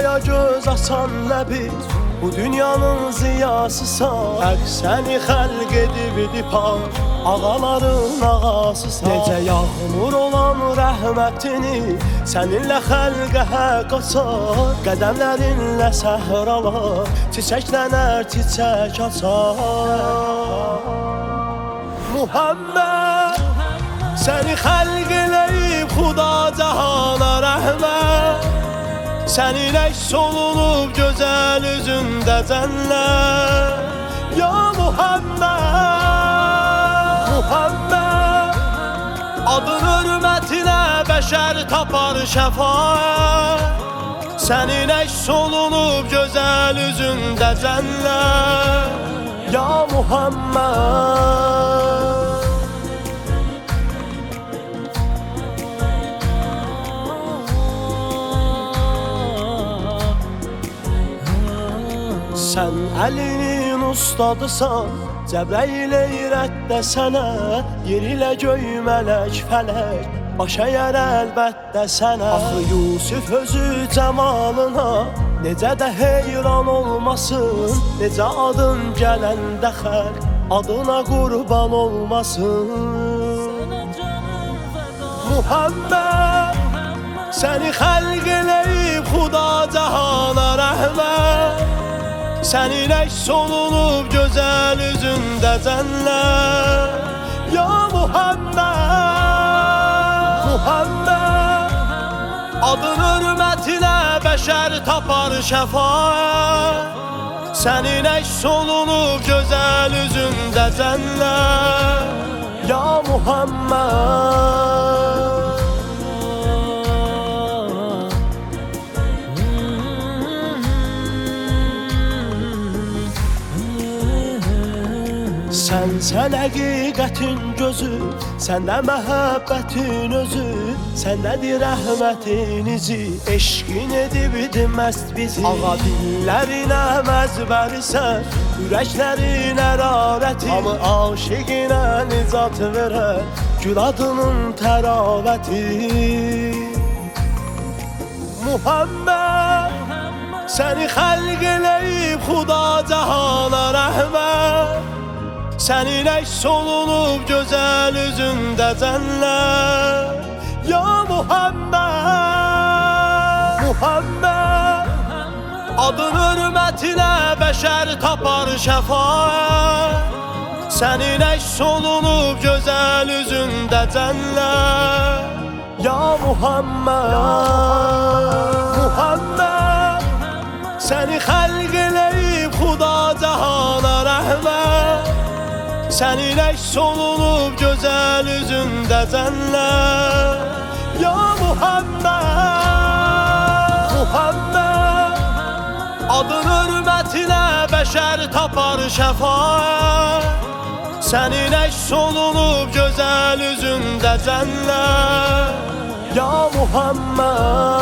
Dünyaya göz açan nə biz, bu dünyanın ziyasısan. Hək səni xəlq edib par, ağaların ağasısan. Necə yağmur olan rəhmətini səninlə xəlqə həq açar. Qədəmlərinlə səhralar çiçəklənər, çiçək açar. Muhammed səni xəlq eləyib Xuda cahana rəhmət. Sənin əks olunub gözəl üzündə cənnət. Ya Muhammed, Muhammed, adın hörmətinə bəşər tapar şəfaət. Sənin əks olunub gözəl üzündə cənnət. Ya Muhammed. Sən əlinin ustadısan, Cəbrəil eyrətdə sənə. Yer ilə göy mələk fələk baş əyər əlbəttə sənə. Axı Yusuf özü cəmalına necə də heyran olmasın. Necə adın gələndə xəlq adına qurban olmasın. Muhammed səni xəlq eləyib Xuda cahana rəhmət. Sənin əks olunub gözəl üzündə cənnət. Ya Muhammed, Muhammed, adın hörmətinə bəşər tapar şəfaət. Sənin əks olunub gözəl üzündə cənnət. Ya Muhammed. Sən həqiqətin gözü, səndə məhəbbətin özü. Səndədir rəhmətin izi, eşqin edibdi məst bizi. Ağa dillərinə məzbərisən, ürəklərin ərarəti. Hamı aşiqinə nicat verər, gül adının təravəti. Muhammed səni xəlq eləyib Xuda cahana rəhmət. Sənin əks olunub gözəl üzündə cənnət. Ya Muhammed, Muhammed, adın hörmətinə bəşər tapar şəfaət. Sənin əks olunub gözəl üzündə cənnət. Ya Muhammed, Muhammed, səni xəlq eləyib Xuda cahana rəhmət. Sənin əks olunub gözəl üzündə cənnət. Ya Muhammed, Muhammed, adın hörmətinə bəşər tapar şəfaət. Sənin əks olunub gözəl üzündə cənnət. Ya Muhammed.